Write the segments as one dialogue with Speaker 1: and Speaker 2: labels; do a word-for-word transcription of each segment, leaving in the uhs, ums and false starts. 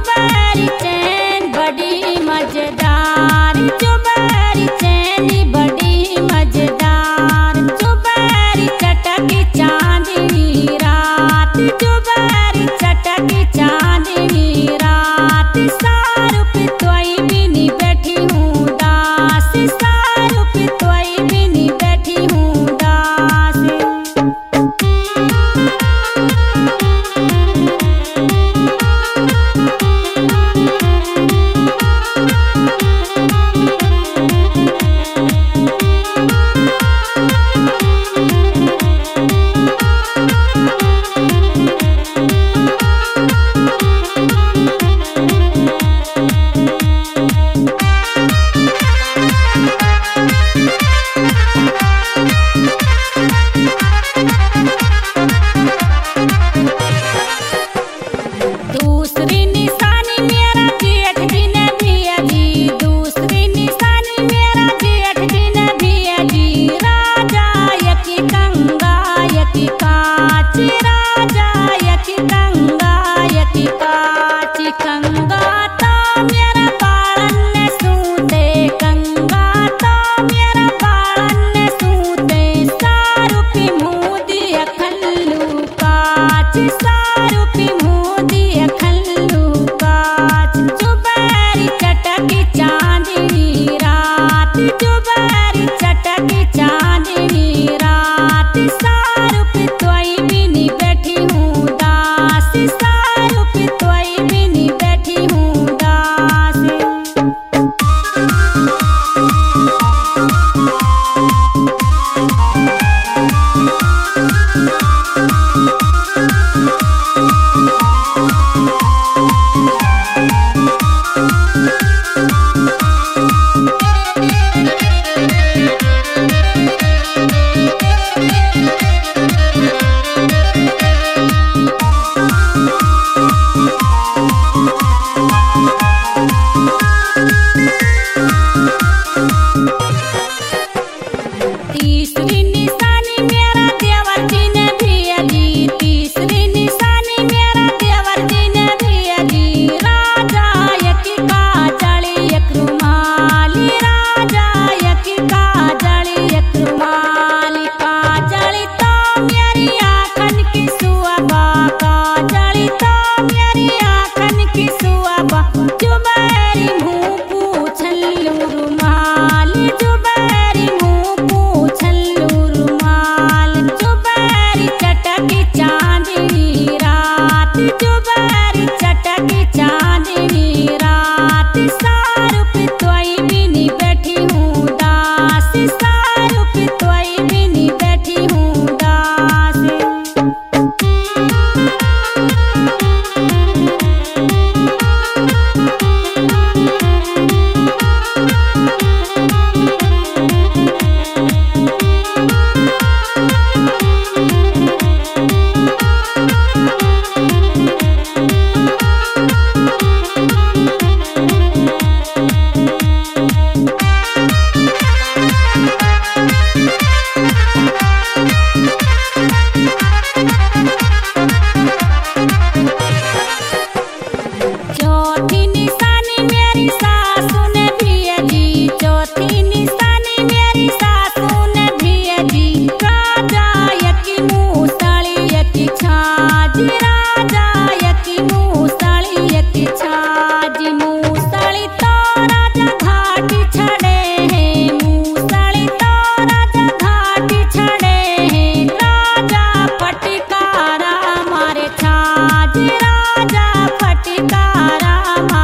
Speaker 1: चुबेरी चैन बड़ी मजेदार, चुबेरी चैन बड़ी मजेदार, चुबेरी चटकी चांदनी रात, चुबेरी चटकी चांदनी रात। सारू पे तोई भी नहीं बैठी हूँ दास, सारू पे तोई भी नहीं बैठी हूँ दास। दूसरी निशानी मेरा जेठ जी ने भैया जी, दूसरी निशानी मेरा जेठ जी ने भैया जी। राजा यकी गंगा यकी काच, राजा यकी गंगा यकी काच। गंगा तो मेरा बालन ने सूते, गंगा तो मेरा बालन ने सूते। सारू पी मुँह दिया खल्लू काच, सारू पी मुँह दिया खल्लू काच। चुबेरी चटकी चांदनी रात, चुबेरी चटकी चांदनी रात। सारू पे तोई भी नहीं बैठी हूँ दास, सारू पे तोई भी नहीं बैठी हूँ दास। तीसरी निशानी मेरा देवर जी ने भैया जी, तीसरी निशानी मेरा देवर जी ने भैया जी। राजा यकी काजली एक रुमाली, राजा यकी काजली एक रुमाली। काजली तो मेरी आँखन की सुहाबा, काजली तो मेरी आँखन की सुहाबा। चुबेरी मुँह पूछलू रुमाली, चुबेरी मुँह पूछलू रुमाल। चुबेरी चटकी चांदनी रात, चुबेरी चटकी चांदनी रात। सारू पे तोई भी नहीं बैठी हूँ दास, सारू पे तोई भी नहीं बैठी हूँ दास। चौथी निशानी मेरी सासू ने भैया जी, चौथी निशानी मेरी सासू ने भैया जी। राजा यकी मूसली यकी छाज, राजा यकी मूसली यकी छाज। मूसली तो राजा घाटी छड़े हैं, मूसली तो राजा घाटी छड़े हैं। राजा फटकारा मारे छाज, राजा फटकारा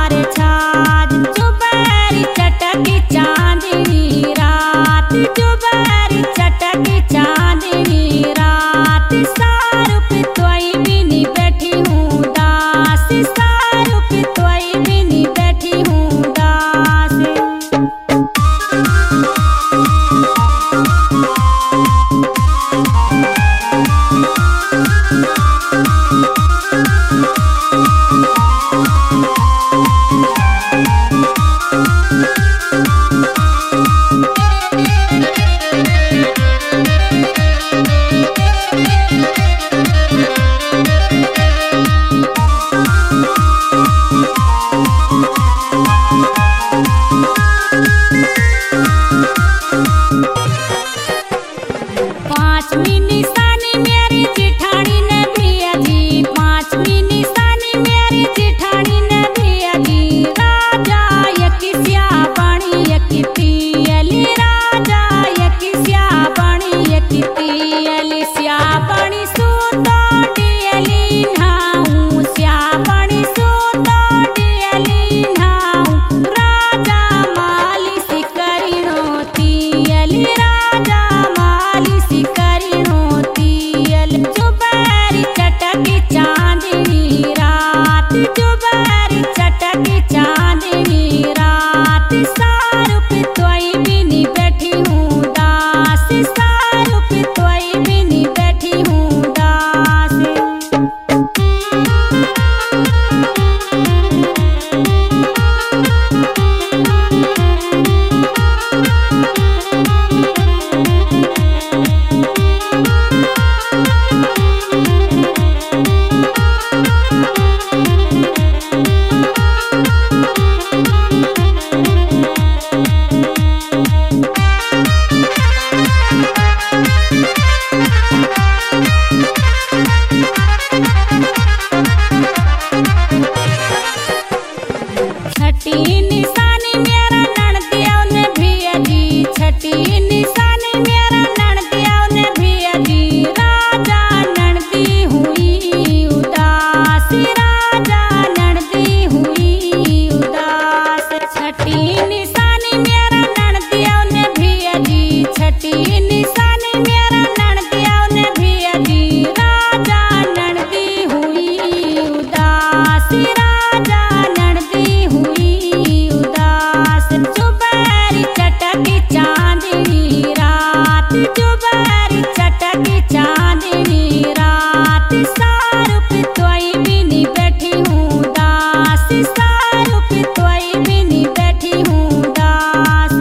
Speaker 1: छठी निशानी मेरा ननदियों ने भी जी छठी निशानी मेरा ननदियों ने भी जी राजा ननदी हुई उदास राजा ननदी हुई उदास छठी निशानी मेरा ननदियों ने भी जी छठी निशानी मेरा ननदियों ने भी जी राजा ननदी हुई उदास राजा ननदी हुई उदास जुबैरी चटकी चांदनी रात जुबैरी चटकी चांदनी रात सारू पितोई बिनी बैठी हूँ दास सारू पितोई बिनी बैठी हूँ दास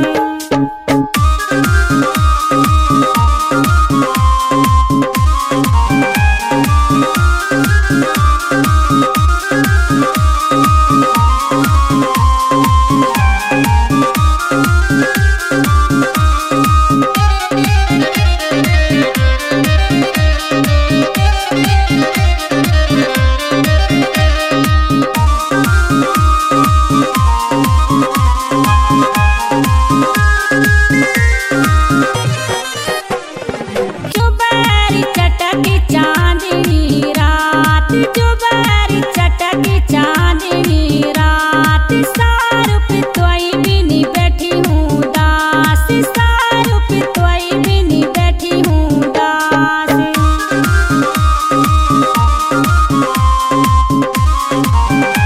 Speaker 1: जुबैरी चटकी चांदनी रात जुबैरी चटकी चांदनी रात सारू पितोई बिनी बैठी हूँ दास सारू पितोई बिनी बैठी हूँ दास